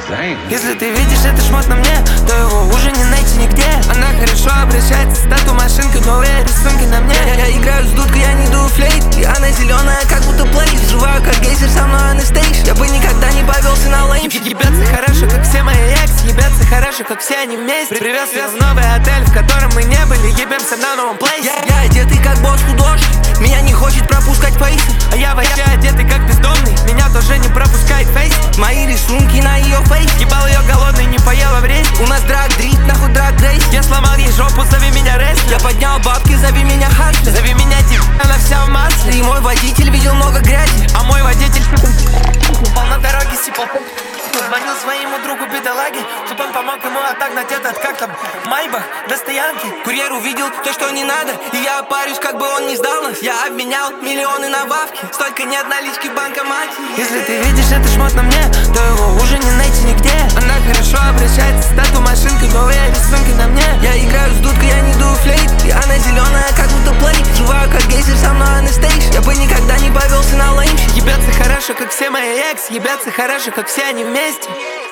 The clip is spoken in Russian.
Если ты видишь этот шмот на мне, то его уже не найти нигде. Она хорошо обращается с тату-машинкой, новые рисунки на мне. Я играю с дудкой, я не дую флейт, и она зеленая, как будто плей. Вживаю как гейзер со мной на стейдж. Я бы никогда не повелся на лейм. Ебаться хорошо, как все мои экс, ебаться хорошо, как все они вместе. Привез в новый отель, в котором мы не были, ебемся на новом плейсе. Я одетый как босс художник, меня не хочет пропускать фейс. А я вообще одетый как бездомный, меня тоже не пропускает фейс. Мои рисунки на ее фейс, ебал ее голодный, не поела в рейс. У нас драг-дрит, нахуй драг-рейс. Я сломал ей жопу, зови меня рестлер. Я поднял бабки, зови меня хаслер. Зови меня тип, она вся в масле. И мой водитель видел много грязи, а мой водитель упал на дороге, сипал. Звонил своему другу бедолаге, чтоб он помог ему отогнать этот, как там, Майбах до стоянки. Курьер увидел то, что не надо, и я парюсь, как бы он не сдал нас. Я обменял миллионы на бабки, столько нет налички в банкомате. Если ты видишь этот шмот на мне, то его уже не найти нигде. Она хорошо обращается с тату-машинкой, новые рисунки на мне. Я играю с дудкой, я не дую флейт, и она зеленая, как будто плей. Живаю как гейзер со мной на стейдж. Я бы никогда не повелся на лейм. Ебаться хорошо, как все мои экс, ебаться хорошо, как все они вместе.